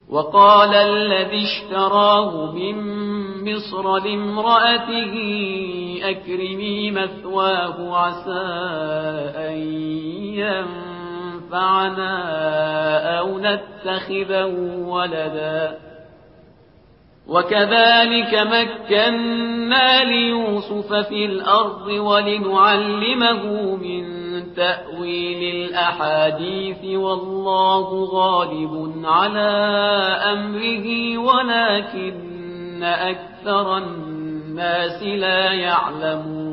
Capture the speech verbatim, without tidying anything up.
وقال الذي اشتراه من مصر لامرأته أكرمي مثواه عسى أن ينفعنا أو نتخذه ولدا وكذلك مكنا ليوسف في الأرض ولنعلمه من تأويل الأحاديث والله غالب على أمره ولكن أكثر الناس لا يعلمون